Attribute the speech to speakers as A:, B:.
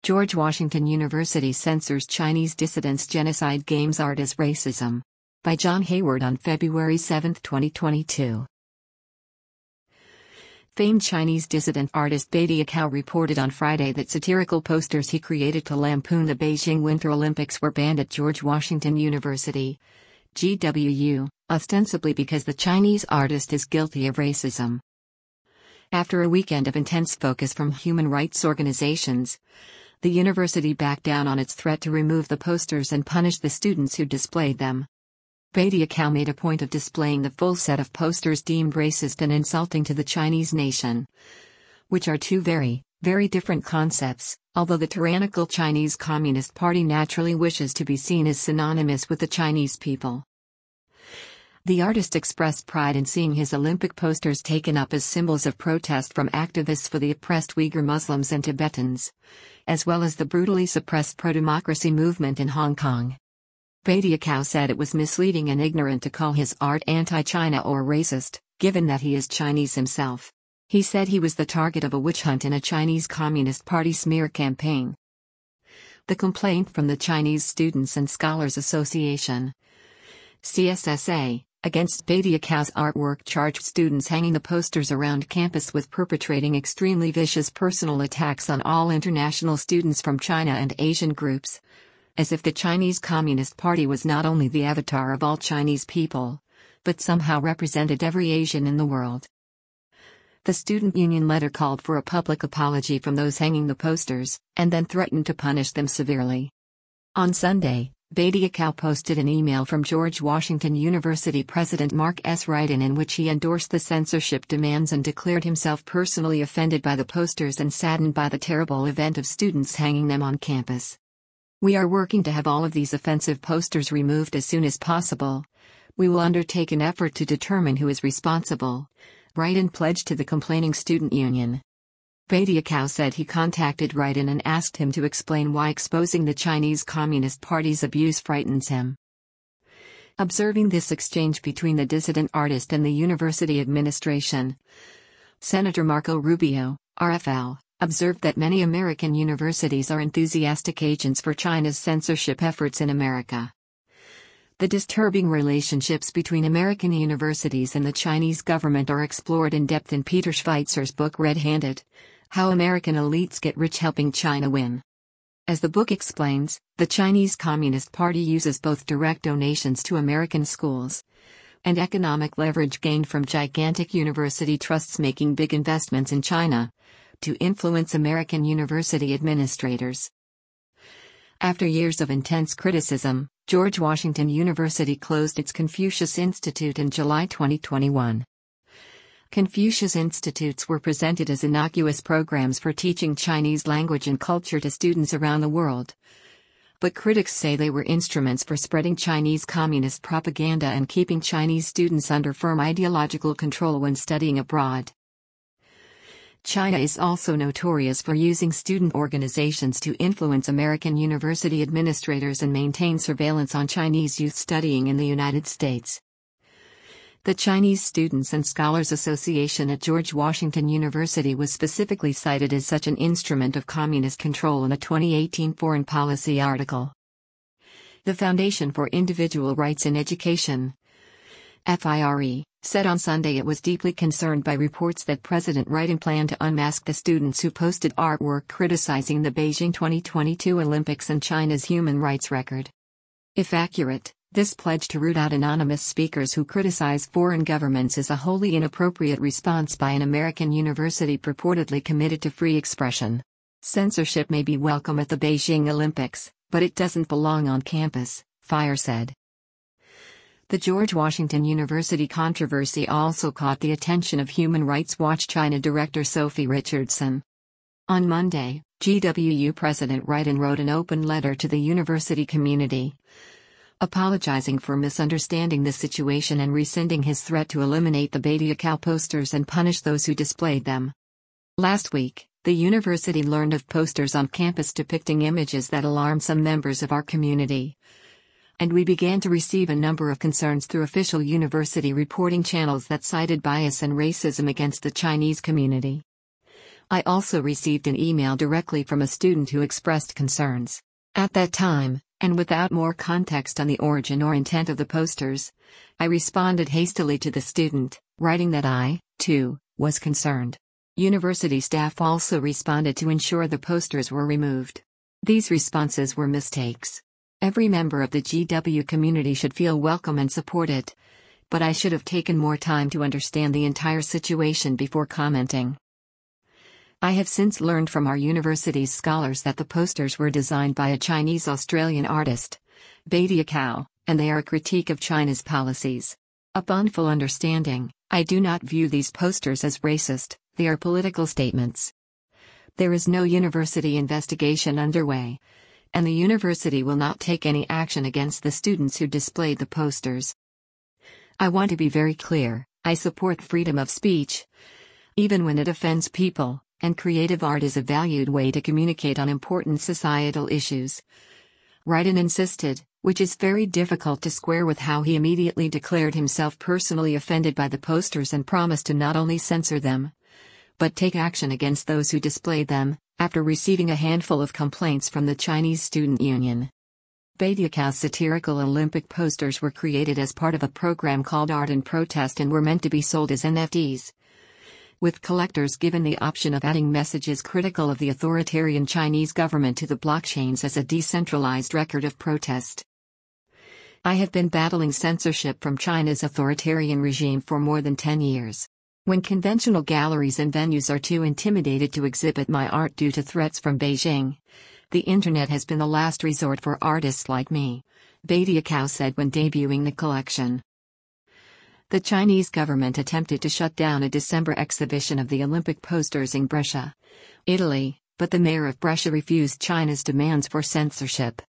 A: George Washington University censors Chinese dissidents' genocide games art as racism. By John Hayward on February 7, 2022. Famed Chinese dissident artist Baidiacao reported on Friday that satirical posters he created to lampoon the Beijing Winter Olympics were banned at George Washington University, GWU, ostensibly because the Chinese artist is guilty of racism. After a weekend of intense focus from human rights organizations, the university backed down on its threat to remove the posters and punish the students who displayed them. Baidiacao made a point of displaying the full set of posters deemed racist and insulting to the Chinese nation, which are two very, very different concepts, although the tyrannical Chinese Communist Party naturally wishes to be seen as synonymous with the Chinese people. The artist expressed pride in seeing his Olympic posters taken up as symbols of protest from activists for the oppressed Uyghur Muslims and Tibetans, as well as the brutally suppressed pro-democracy movement in Hong Kong. Baidiacao said it was misleading and ignorant to call his art anti-China or racist, given that he is Chinese himself. He said he was the target of a witch hunt in a Chinese Communist Party smear campaign. The complaint from the Chinese Students and Scholars Association, CSSA, against Baidiacao's artwork charged students hanging the posters around campus with perpetrating extremely vicious personal attacks on all international students from China and Asian groups, as if the Chinese Communist Party was not only the avatar of all Chinese people, but somehow represented every Asian in the world. The student union letter called for a public apology from those hanging the posters, and then threatened to punish them severely. On Sunday, Baidiacao posted an email from George Washington University President Mark S. Ryden in which he endorsed the censorship demands and declared himself personally offended by the posters and saddened by the terrible event of students hanging them on campus. "We are working to have all of these offensive posters removed as soon as possible. We will undertake an effort to determine who is responsible," Ryden pledged to the complaining student union. Baidiacao said he contacted Ryden and asked him to explain why exposing the Chinese Communist Party's abuse frightens him. Observing this exchange between the dissident artist and the university administration, Senator Marco Rubio, RFL, observed that many American universities are enthusiastic agents for China's censorship efforts in America. The disturbing relationships between American universities and the Chinese government are explored in depth in Peter Schweitzer's book Red-Handed: How American Elites Get Rich Helping China Win. As the book explains, the Chinese Communist Party uses both direct donations to American schools and economic leverage gained from gigantic university trusts making big investments in China to influence American university administrators. After years of intense criticism, George Washington University closed its Confucius Institute in July 2021. Confucius Institutes were presented as innocuous programs for teaching Chinese language and culture to students around the world. But critics say they were instruments for spreading Chinese communist propaganda and keeping Chinese students under firm ideological control when studying abroad. China is also notorious for using student organizations to influence American university administrators and maintain surveillance on Chinese youth studying in the United States. The Chinese Students and Scholars Association at George Washington University was specifically cited as such an instrument of communist control in a 2018 Foreign Policy article. The Foundation for Individual Rights in Education, FIRE, said on Sunday it was deeply concerned by reports that President Ryden planned to unmask the students who posted artwork criticizing the Beijing 2022 Olympics and China's human rights record. If accurate, this pledge to root out anonymous speakers who criticize foreign governments is a wholly inappropriate response by an American university purportedly committed to free expression. Censorship may be welcome at the Beijing Olympics, but it doesn't belong on campus, FIRE said. The George Washington University controversy also caught the attention of Human Rights Watch China Director Sophie Richardson. On Monday, GWU President Ryden wrote an open letter to the university community, apologizing for misunderstanding the situation and rescinding his threat to eliminate the Baidiacao posters and punish those who displayed them. Last week, the university learned of posters on campus depicting images that alarmed some members of our community, and we began to receive a number of concerns through official university reporting channels that cited bias and racism against the Chinese community. I also received an email directly from a student who expressed concerns. At that time, and without more context on the origin or intent of the posters, I responded hastily to the student, writing that I, too, was concerned. University staff also responded to ensure the posters were removed. These responses were mistakes. Every member of the GW community should feel welcome and supported, but I should have taken more time to understand the entire situation before commenting. I have since learned from our university's scholars that the posters were designed by a Chinese-Australian artist, Baidia Cao, and they are a critique of China's policies. Upon full understanding, I do not view these posters as racist, they are political statements. There is no university investigation underway, and the university will not take any action against the students who displayed the posters. I want to be very clear, I support freedom of speech, even when it offends people, and creative art is a valued way to communicate on important societal issues. Ryden insisted, which is very difficult to square with how he immediately declared himself personally offended by the posters and promised to not only censor them, but take action against those who displayed them, after receiving a handful of complaints from the Chinese Student Union. Baidia Cao's satirical Olympic posters were created as part of a program called Art in Protest and were meant to be sold as NFTs, with collectors given the option of adding messages critical of the authoritarian Chinese government to the blockchains as a decentralized record of protest. I have been battling censorship from China's authoritarian regime for more than 10 years. When conventional galleries and venues are too intimidated to exhibit my art due to threats from Beijing, the internet has been the last resort for artists like me, Baidia Cao said when debuting the collection. The Chinese government attempted to shut down a December exhibition of the Olympic posters in Brescia, Italy, but the mayor of Brescia refused China's demands for censorship.